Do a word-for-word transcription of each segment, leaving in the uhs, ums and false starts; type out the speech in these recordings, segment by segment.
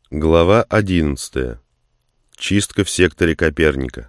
Глава одиннадцатая. Чистка в секторе Коперника.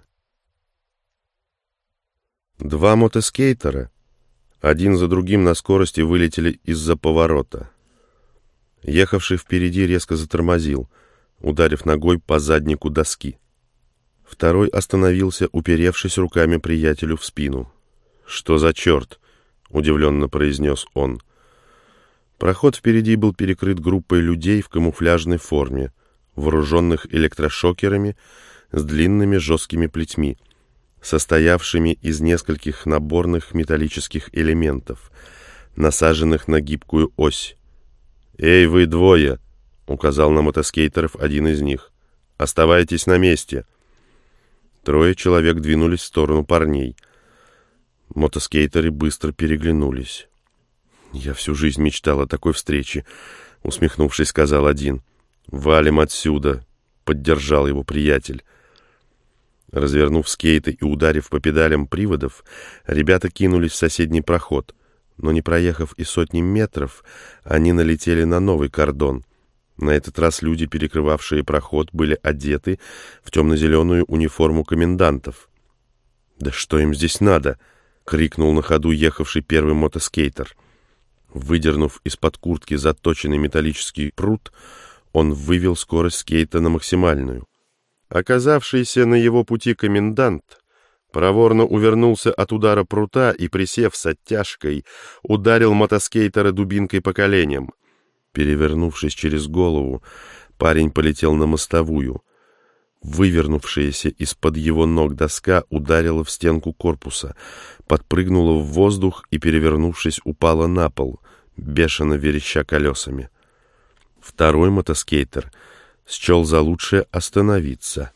Два мотоскейтера один за другим на скорости вылетели из-за поворота. Ехавший впереди резко затормозил, ударив ногой по заднику доски. Второй остановился, уперевшись руками приятелю в спину. «Что за черт?» — удивленно произнес он. Проход впереди был перекрыт группой людей в камуфляжной форме, вооруженных электрошокерами с длинными жесткими плетьми, состоявшими из нескольких наборных металлических элементов, насаженных на гибкую ось. «Эй, вы двое!» — указал на мотоскейтеров один из них. «Оставайтесь на месте!» Трое человек двинулись в сторону парней. Мотоскейтеры быстро переглянулись. «Я всю жизнь мечтал о такой встрече», — усмехнувшись, сказал один. «Валим отсюда», — поддержал его приятель. Развернув скейты и ударив по педалям приводов, ребята кинулись в соседний проход, но не проехав и сотни метров, они налетели на новый кордон. На этот раз люди, перекрывавшие проход, были одеты в темно-зеленую униформу комендантов. «Да что им здесь надо?» — крикнул на ходу ехавший первый мотоскейтер. Выдернув из-под куртки заточенный металлический прут, он вывел скорость скейта на максимальную. Оказавшийся на его пути комендант проворно увернулся от удара прута и, присев с оттяжкой, ударил мотоскейтера дубинкой по коленям. Перевернувшись через голову, парень полетел на мостовую. Вывернувшаяся из-под его ног доска ударила в стенку корпуса, подпрыгнула в воздух и, перевернувшись, упала на пол, бешено вереща колесами. Второй мотоскейтер счел за лучшее остановиться.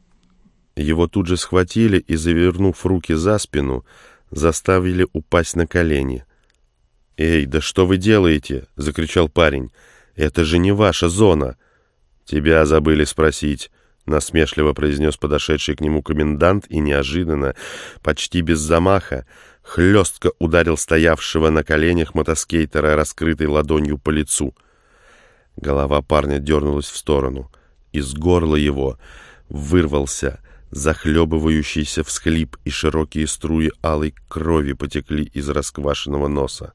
Его тут же схватили и, завернув руки за спину, заставили упасть на колени. «Эй, да что вы делаете?» — закричал парень. «Это же не ваша зона!» «Тебя забыли спросить», — насмешливо произнес подошедший к нему комендант и неожиданно, почти без замаха, хлестко ударил стоявшего на коленях мотоскейтера раскрытой ладонью по лицу. Голова парня дернулась в сторону. Из горла его вырвался захлебывающийся всхлип, и широкие струи алой крови потекли из расквашенного носа.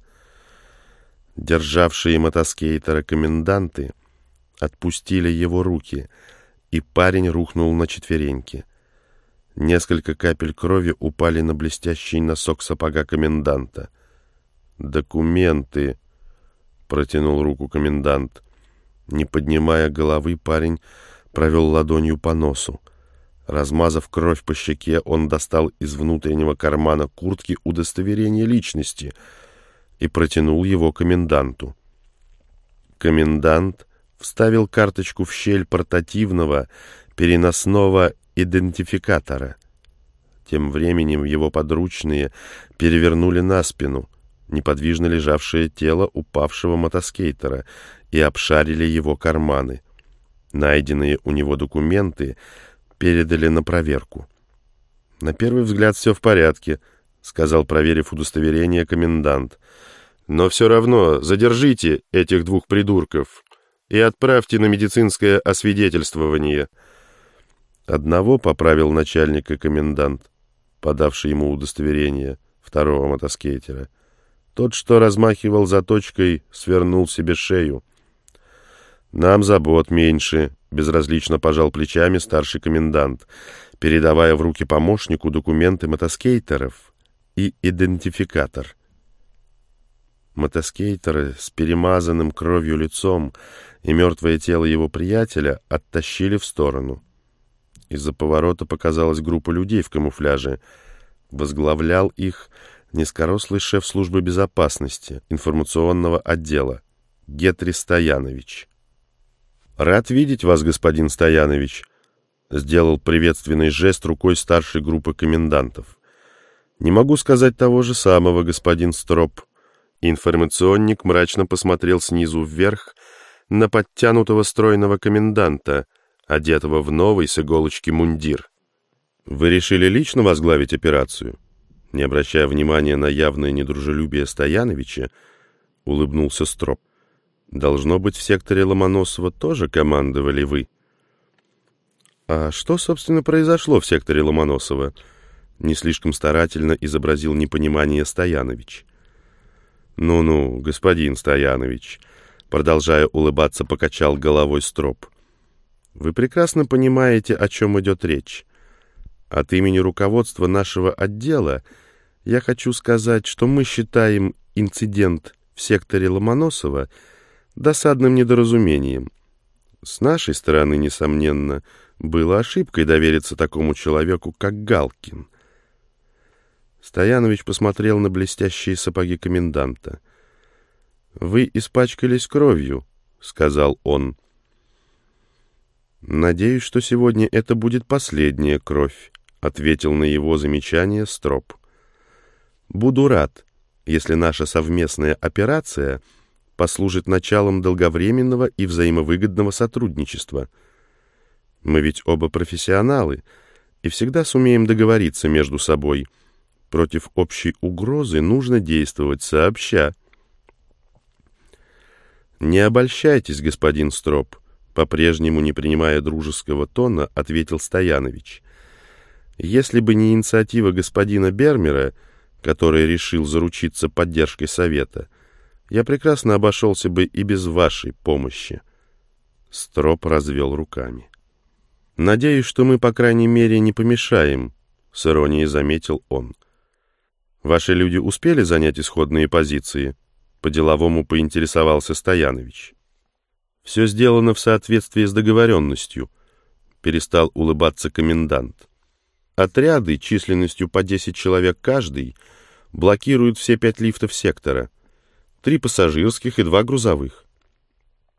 Державшие мотоскейтера коменданты отпустили его руки, и парень рухнул на четвереньки. Несколько капель крови упали на блестящий носок сапога коменданта. «Документы!» — протянул руку комендант. Не поднимая головы, парень провел ладонью по носу. Размазав кровь по щеке, он достал из внутреннего кармана куртки удостоверение личности и протянул его коменданту. Комендант вставил карточку в щель портативного переносного идентификатора. Тем временем его подручные перевернули на спину неподвижно лежавшее тело упавшего мотоскейтера и обшарили его карманы. Найденные у него документы передали на проверку. «На первый взгляд все в порядке», — сказал, проверив удостоверение, комендант. «Но все равно задержите этих двух придурков и отправьте на медицинское освидетельствование». «Одного», — поправил начальника комендант, подавший ему удостоверение второго мотоскейтера. Тот, что размахивал заточкой, свернул себе шею. «Нам забот меньше», — безразлично пожал плечами старший комендант, передавая в руки помощнику документы мотоскейтеров и идентификатор. Мотоскейтеры с перемазанным кровью лицом и мертвое тело его приятеля оттащили в сторону. Из-за поворота показалась группа людей в камуфляже. Возглавлял их низкорослый шеф службы безопасности информационного отдела Гетри Стоянович. «Рад видеть вас, господин Стоянович», — сделал приветственный жест рукой старшей группы комендантов. «Не могу сказать того же самого, господин Строп». Информационник мрачно посмотрел снизу вверх на подтянутого стройного коменданта, одетого в новый с иголочки мундир. «Вы решили лично возглавить операцию?» Не обращая внимания на явное недружелюбие Стояновича, улыбнулся Строп. Должно быть, в секторе Ломоносова тоже командовали вы. А что, собственно, произошло в секторе Ломоносова? Не слишком старательно изобразил непонимание Стоянович. Ну-ну, господин Стоянович, продолжая улыбаться, покачал головой Строп. Вы прекрасно понимаете, о чем идет речь. От имени руководства нашего отдела я хочу сказать, что мы считаем инцидент в секторе Ломоносова досадным недоразумением. С нашей стороны, несомненно, было ошибкой довериться такому человеку, как Галкин. Стоянович посмотрел на блестящие сапоги коменданта. «Вы испачкались кровью», — сказал он. «Надеюсь, что сегодня это будет последняя кровь», — ответил на его замечание Строп. «Буду рад, если наша совместная операция послужит началом долговременного и взаимовыгодного сотрудничества. Мы ведь оба профессионалы и всегда сумеем договориться между собой. Против общей угрозы нужно действовать сообща». «Не обольщайтесь, господин Строп», — по-прежнему не принимая дружеского тона, ответил Стоянович. «Если бы не инициатива господина Бермера, который решил заручиться поддержкой совета, я прекрасно обошелся бы и без вашей помощи». Строп развел руками. «Надеюсь, что мы, по крайней мере, не помешаем», — с иронией заметил он. «Ваши люди успели занять исходные позиции?» — по-деловому поинтересовался Стоянович. «Все сделано в соответствии с договоренностью», — перестал улыбаться комендант. «Отряды численностью по десять человек каждый блокируют все пять лифтов сектора, три пассажирских и два грузовых.